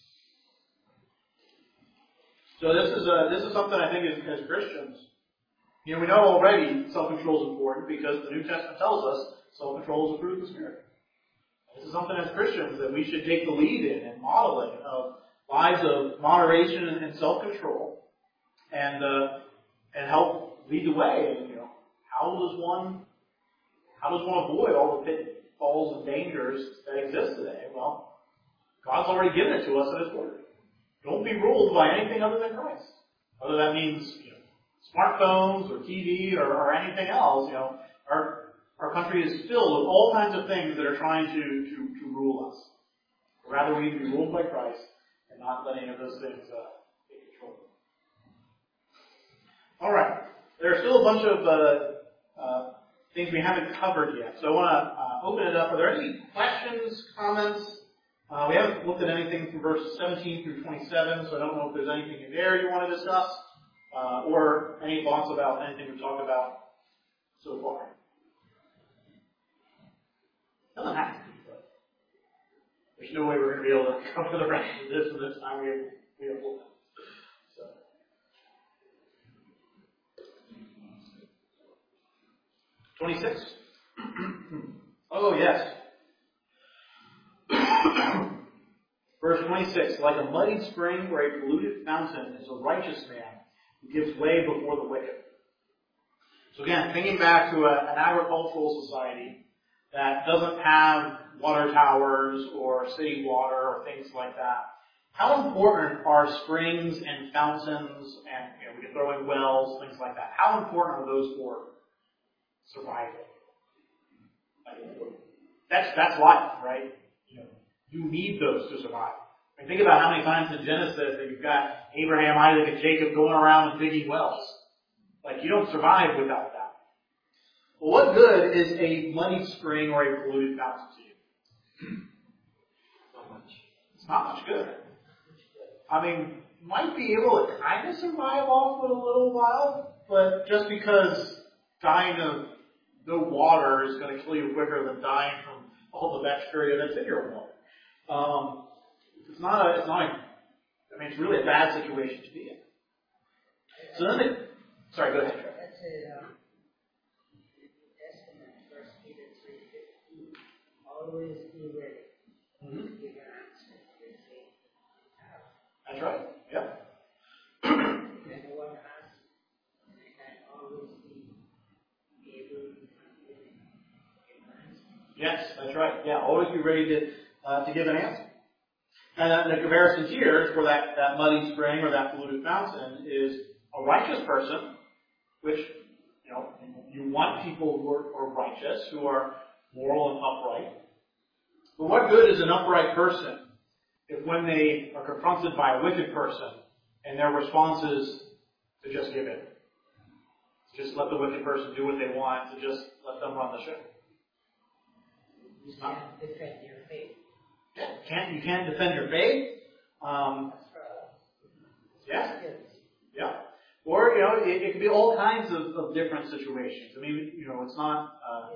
So this is uh, this is something I think as, as Christians, you know, we know already self-control is important because the New Testament tells us self-control is a fruit of the Spirit. This is something as Christians that we should take the lead in and modeling of lives of moderation and, and self-control, and uh, and help lead the way. And, you know, how does one how does one avoid all the pitfalls and dangers that exist today? Well, God's already given it to us in His Word. Don't be ruled by anything other than Christ. Whether that means you know, smartphones or T V or, or anything else, you know, our our country is filled with all kinds of things that are trying to, to, to rule us. Rather, we need to be ruled by Christ and not let any of those things uh, take control. All right. There are still a bunch of uh, uh, things we haven't covered yet, so I want to uh, open it up. Are there any questions, comments? Uh, we haven't looked at anything from verses seventeen through twenty-seven, so I don't know if there's anything in there you want to discuss, uh, or any thoughts about anything we've talked about so far. Doesn't have to be, but there's no way we're going to be able to cover the rest of this in this time we have, we have looked at. So. twenty-six? Oh, yes. Verse twenty-six, like a muddied spring or a polluted fountain is a righteous man who gives way before the wicked. So again, thinking back to a, an agricultural society that doesn't have water towers or city water or things like that, how important are springs and fountains, and you know, we can throw in wells, things like that. How important are those for survival? That's that's life, right? You know, you need those to survive. I mean, think about how many times in Genesis that you've got Abraham, Isaac, and Jacob going around and digging wells. Like, you don't survive without that. Well, what good is a muddy spring or a polluted fountain to you? Not much. It's not much good. I mean, you might be able to kind of survive off it a little while, but just because dying of no water is going to kill you quicker than dying from all the bacteria that's in your water. Um, it's not a, it's not a, I mean, it's really a bad situation to be in. So then they, sorry, go ahead. That's it, um, Testament, First Peter three fifteen. Always be ready. Mm-hmm. Give your answer. They say, That's right. Yep. anyone asks Yes, that's right. Yeah, always be ready to uh, to give an answer. And uh, the comparison here for that, that muddy spring or that polluted fountain is a righteous person, which, you know, you want people who are, are righteous, who are moral and upright. But what good is an upright person if when they are confronted by a wicked person and their response is to just give in? Just let the wicked person do what they want, to just let them run the show. You can't defend your faith. Yeah, can't, you can't defend your faith. Um, yeah. Yeah. Or, you know, it, it could be all kinds of, of different situations. I mean, you know, it's not, uh,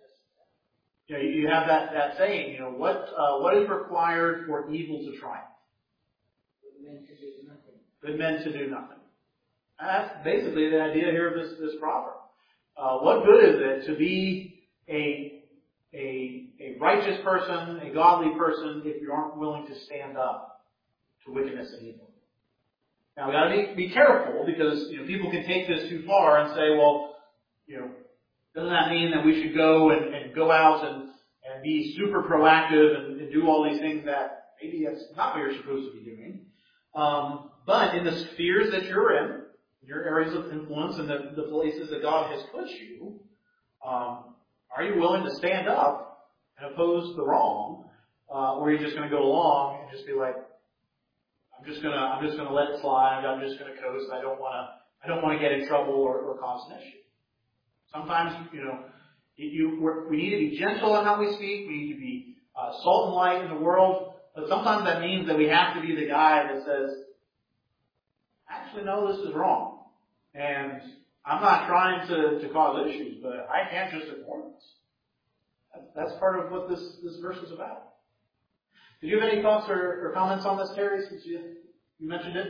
you know, you have that, that saying, you know, what, uh, what is required for evil to triumph? Good men to do nothing. Good men to do nothing. And that's basically the idea here of this, this proverb. Uh, what good is it to be a, a, a righteous person, a godly person, if you aren't willing to stand up to wickedness and evil? Now we gotta be, be careful, because, you know, people can take this too far and say, well, you know, doesn't that mean that we should go and, and go out and, and be super proactive and, and do all these things that maybe that's not what you're supposed to be doing? Um, but in the spheres that you're in, your areas of influence and the, the places that God has put you, um, are you willing to stand up and oppose the wrong, uh, or are you just going to go along and just be like, I'm just gonna, I'm just gonna let it slide. I'm just gonna coast. I don't want to, I don't want to get in trouble or, or cause an issue. Sometimes, you know, you, we're, we need to be gentle in how we speak. We need to be uh, salt and light in the world. But sometimes that means that we have to be the guy that says, actually, no, this is wrong. And I'm not trying to, to cause issues, but I can't just ignore this. That, that's part of what this, this verse is about. Did you have any thoughts or, or comments on this, Terry, since you, you mentioned it?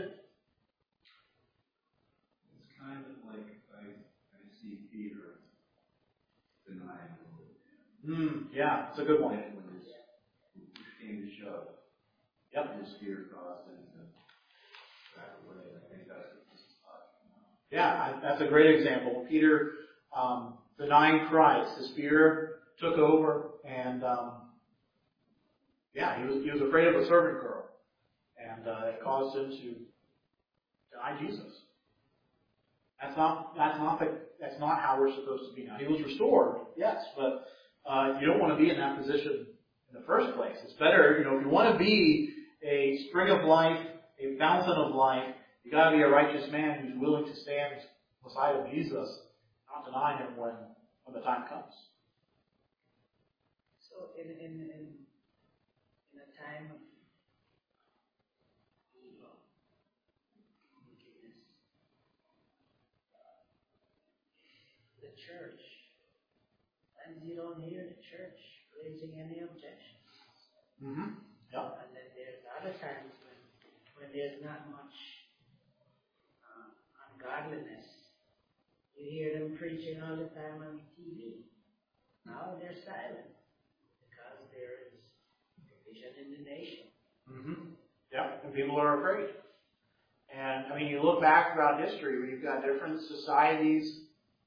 It's kind of like I, I see Peter denying the Lord. Mm, yeah, it's a good one. When his push came to shove, Yep. his fear caused him to back away. I think that's what this is talking about. Yeah, I, that's a great example. Peter um, denying Christ. His fear took over, and um, yeah, he was he was afraid of a servant girl, and uh, it caused him to deny Jesus. That's not that's not the, that's not how we're supposed to be now. He was restored, yes, but uh, you don't want to be in that position in the first place. It's better, you know, if you want to be a spring of life, a fountain of life, you got to be a righteous man who's willing to stand beside of Jesus, not deny him when when the time comes. So in in in in a time of evil, wickedness, the church, and you don't hear the church raising any objections. Mm-hmm. Yeah. And then there's other times when when there's not much uh, ungodliness. You hear them preaching all the time on T V. Now they're silent because there is division in the nation. Mm-hmm. Yeah, and people are afraid. And I mean, you look back throughout history where you've got different societies.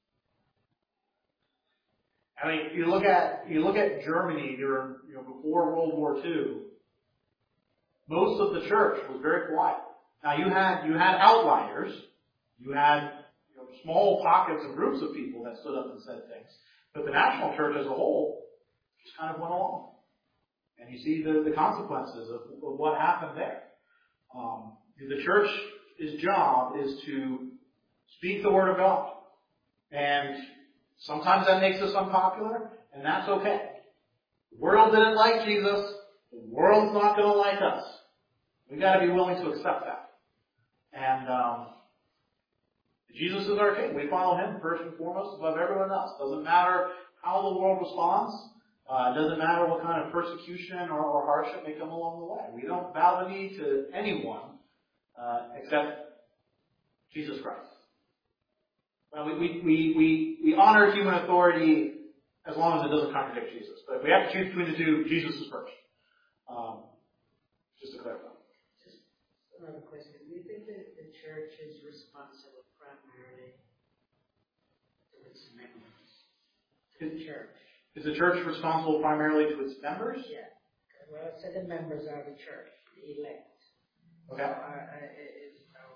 I mean, you look at you look at Germany during, you know, before World War Two. Most of the church was very quiet. Now you had you had outliers, you had, you know, small pockets of groups of people that stood up and said things, but the national church as a whole just kind of went along. And you see the, the consequences of, of what happened there. Um, the church's job is to speak the word of God, and sometimes that makes us unpopular, and that's okay. The world didn't like Jesus. The world's not going to like us. We've got to be willing to accept that. And um, Jesus is our King. We follow Him first and foremost above everyone else. Doesn't matter how the world responds. Uh, doesn't matter what kind of persecution or, or hardship may come along the way. We don't bow the knee to anyone uh, except Jesus Christ. Well, we, we, we, we, we honor human authority as long as it doesn't contradict Jesus. But if we have to choose between the two, Jesus is first. Um, just to clarify. Just another question. Do you think that the church is responsible primarily to its members, to the church? Is the church responsible primarily to its members? Yeah. Well, I said the members are the church, the elect. Okay. So are, are, is, are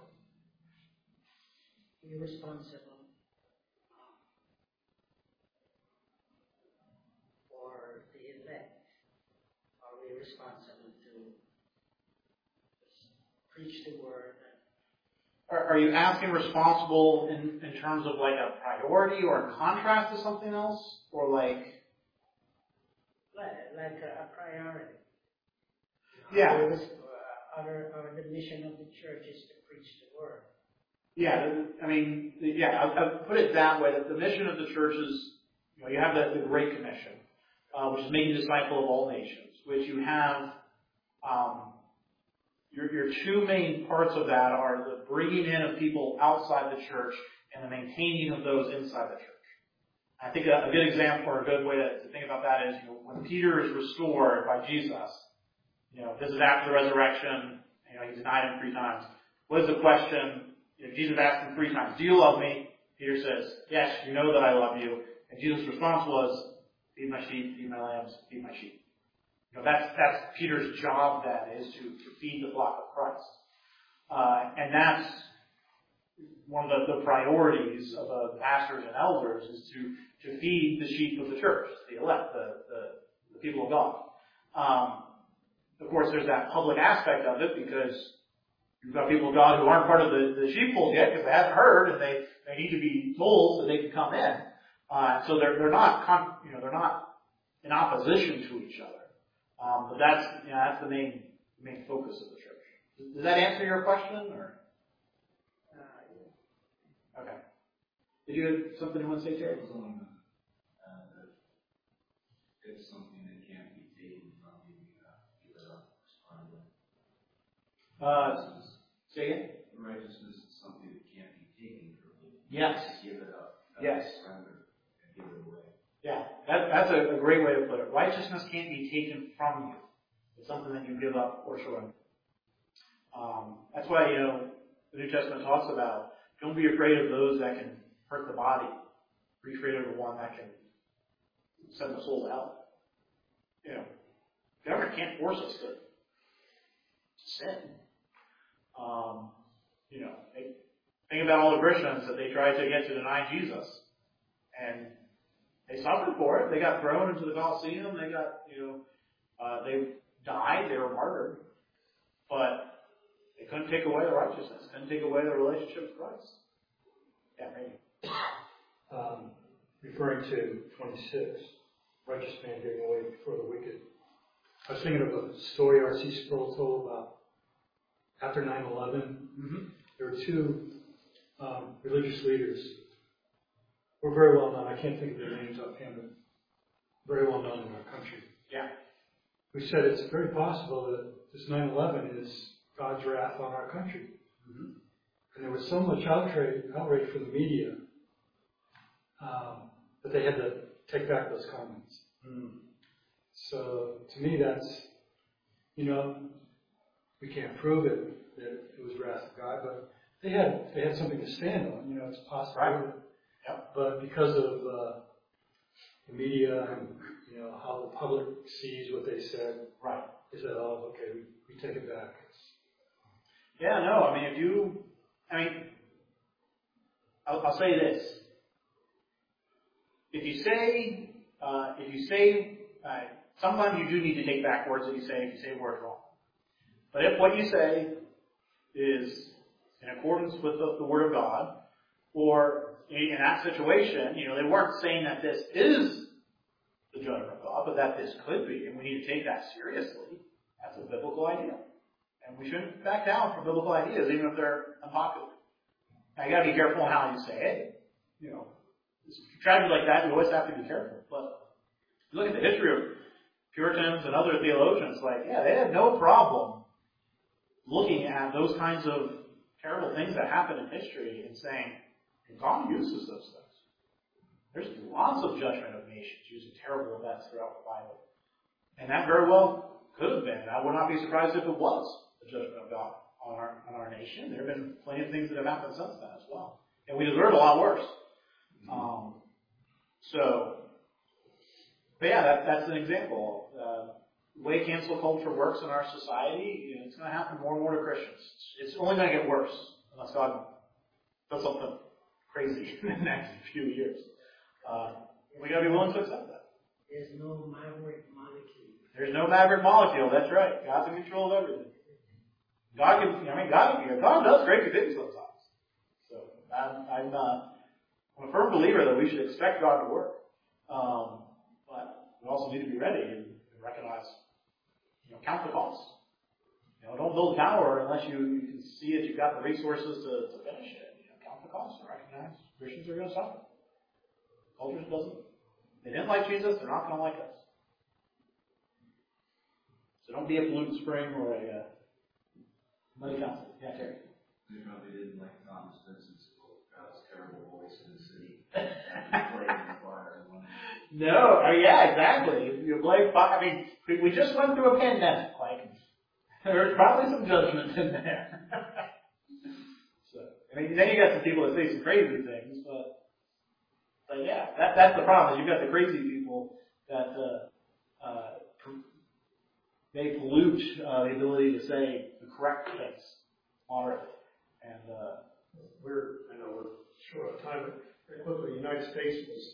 we responsible um, for the elect? Are we responsible to preach the word? Are, are you asking responsible in, in terms of like a priority or in contrast to something else? Or like... Like, like a, a priority. Yeah. Or, this, uh, or, or the mission of the church is to preach the word. Yeah, I mean, yeah, I'll, I'll put it that way, that the mission of the church is, you know, you have the, the Great Commission, uh, which is making disciples of all nations, which you have, um, your, your two main parts of that are the bringing in of people outside the church and the maintaining of those inside the church. I think a, a good example or a good way to, to think about that is, you know, when Peter is restored by Jesus, you know, this is after the resurrection, you know, he denied him three times. What is the question? You know, Jesus asked him three times, do you love me? Peter says, yes, you know that I love you. And Jesus' response was, feed my sheep, feed my lambs, feed my sheep. You know, that's, that's Peter's job then, is to, to feed the flock of Christ. Uh, and that's one of the, the priorities of uh, pastors and elders is to, to feed the sheep of the church, the elect, the, the, the people of God. Um, of course, there's that public aspect of it because you've got people of God who aren't part of the, the sheepfold yet because they haven't heard and they, they need to be told so they can come in. Uh, so they're, they're not, con- you know, they're not in opposition to each other. Um, but that's, you know, that's the main, main focus of the church. Does that answer your question or? Okay. Did you have something you want to say, Terry? It was on the, uh, that it's something that can't be taken from you, you have to give it up, respond to it. Uh, say again? Righteousness is something that can't be taken from you. Yes. Give it up. Yes. Surrender and give it away. Yeah, that, that's a, a great way to put it. Righteousness can't be taken from you. It's something that you give up or surrender. Um, that's why, you know, the New Testament talks about don't be afraid of those that can hurt the body. Be afraid of the one that can send the soul to hell. You know, the government can't force us to, to sin. Um, you know, they, think about all the Christians that they tried to get to deny Jesus. And they suffered for it. They got thrown into the Colosseum. They got, you know, uh, they died. They were martyred. But they couldn't take away the righteousness. Couldn't take away the relationship with Christ. Yeah, maybe. Um, referring to twenty-six, righteous man giving away before the wicked. I was thinking of a story R C Sproul told about after nine eleven. Mm-hmm. There were two um, religious leaders who were very well known. I can't think of their names offhand, but very well known in our country. Yeah. Who said it's very possible that this nine eleven is God's wrath on our country. Mm-hmm. And there was so much outrage, outrage from the media um, that they had to take back those comments. Mm. So to me, that's, you know, we can't prove it that it was wrath of God, but they had they had something to stand on. You know, it's possible. Right. Yep. But because of uh, the media and you know how the public sees what they said, Right. they said, "Oh, okay, we, we take it back." Yeah, no, I mean, if you, I mean, I'll, I'll say this. If you say, uh, if you say, uh, sometimes you do need to take back words that you say if you say words wrong. But if what you say is in accordance with the, the Word of God, or in that situation, you know, they weren't saying that this is the judgment of God, but that this could be, and we need to take that seriously. That's a biblical idea. And we shouldn't back down from biblical ideas, even if they're unpopular. Now, you gotta be careful on how you say it. You know, tragedy like that, you always have to be careful. But you look at the history of Puritans and other theologians, like, yeah, they had no problem looking at those kinds of terrible things that happen in history and saying, God uses those things. There's lots of judgment of nations using terrible events throughout the Bible. And that very well could have been. I would not be surprised if it was the judgment of God on our on our nation. There have been plenty of things that have happened since then as well. And we deserve a lot worse. Um, so, but yeah, that, that's an example. Uh, the way cancel culture works in our society, you know, it's going to happen more and more to Christians. It's only going to get worse unless God does something crazy in the next few years. Uh, we got to be willing to accept that. There's no maverick molecule. There's no maverick molecule. That's right. God's in control of everything. God can. I mean, God. You know, God does crazy things sometimes. So I'm. I'm, uh, I'm a firm believer that we should expect God to work, um, but we also need to be ready and, and recognize. You know, count the cost. You know, don't build a tower unless you, you can see that you've got the resources to, to finish it. You know, count the cost and recognize Christians are going to suffer. Culture doesn't. They didn't like Jesus. They're not going to like us. So don't be a polluted spring or a uh, muddy fountain. Yeah, Terry. They probably didn't like Thomas Vincent's God's terrible voice in the city. Playing the choir. No, oh yeah, exactly. You blame. I mean, we, we just went through a pandemic. Like, there's probably some judgment in there. So, I mean, then you got some people that say some crazy things, but, but yeah, that, that's the problem. You've got the crazy people that uh, uh, they pollute uh, the ability to say the correct things on earth. And uh, we're, I know we're short on time, but very quickly, the United States was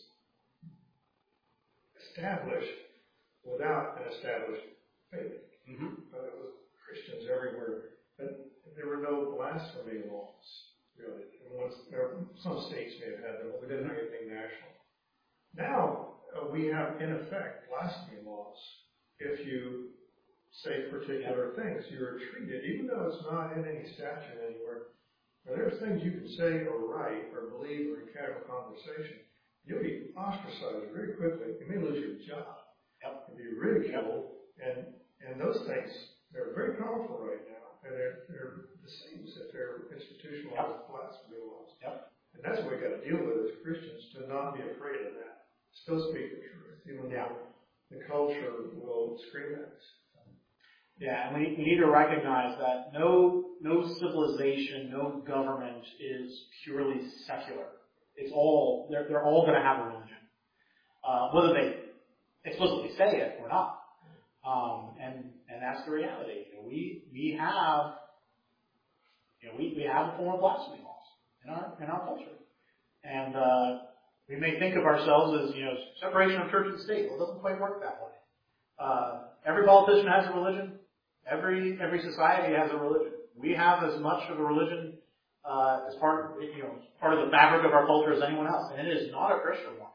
established without an established faith. Mm-hmm. Uh, it was Christians everywhere, but there were no blasphemy laws, really. And once, there, some states may have had them, but we didn't have anything national. Now, uh, we have, in effect, blasphemy laws. If you say particular things, you're treated, even though it's not in any statute anywhere, there's things you can say or write or believe or in casual conversation. You'll be ostracized very quickly. You may lose your job. Yep. You'll be ridiculed. And and those things, they're very powerful right now. And they're, they're the same as if they're institutionalized blasphemy laws. Yep. And that's what we've got to deal with as Christians, to not be afraid of that. Still speak the truth, even though the culture will scream at us. Yeah, and we, we need to recognize that no no civilization, no government is purely secular. It's all, they're, they're all going to have a religion. Uh, whether they explicitly say it or not. Um, and, and that's the reality. You know, we, we have, you know, we, we have a form of blasphemy laws in our, in our culture. And, uh, we may think of ourselves as, you know, separation of church and state. Well, it doesn't quite work that way. Uh, every politician has a religion. Every, every society has a religion. We have as much of a religion Uh, as part, you know, part of the fabric of our culture as anyone else, and it is not a Christian one.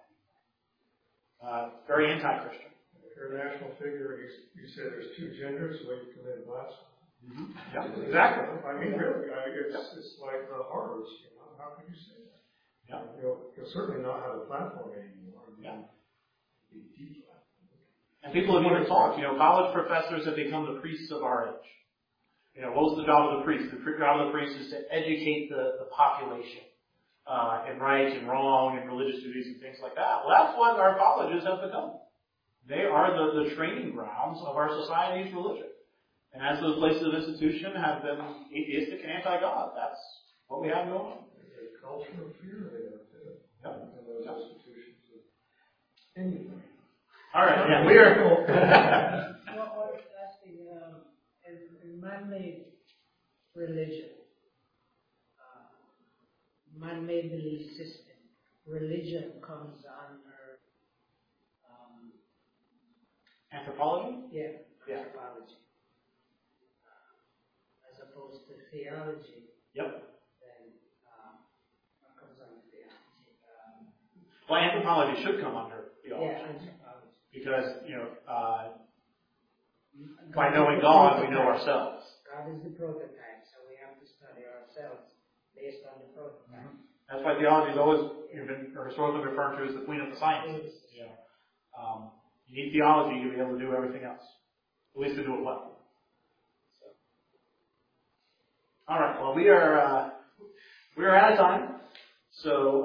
Uh, very anti-Christian. If you're a national figure, you, you say there's two genders, so you commit blasphemy. Mm-hmm. Yeah, exactly. I mean, really, I, it's it's like the horrors. You know, how can you say that? Yeah. You'll, you'll certainly not have a platform anymore. Yeah. Be deflated. And people have even talked. You know, college professors have become the priests of our age. You know, what's the job of the priest? The job of the priest is to educate the, the population uh, in right and wrong and religious duties and things like that. Well, that's what our colleges have become. They are the, the training grounds of our society's religion. And as those places of institution have been atheistic and anti-God, that's what we have going on. There's a culture of fear there too. Yep. In those yep. institutions. Anyway. All right. Yeah, we are. What was asking? Um, Man-made religion, uh, man-made belief system, religion comes under um, anthropology? Yeah, yeah. anthropology. Uh, as opposed to theology. Yep. Then uh, what comes under theology? Um, well, anthropology should come under theology. Yeah, anthropology. Because, you know, uh, by knowing God, we know ourselves. God is the prototype, so we have to study ourselves based on the prototype. Mm-hmm. That's why theology has always been, or historically referred to as the queen of the sciences. You know, um, you need theology to be able to do everything else, at least to do it well. So. All right. Well, we are uh, we are out of time. So.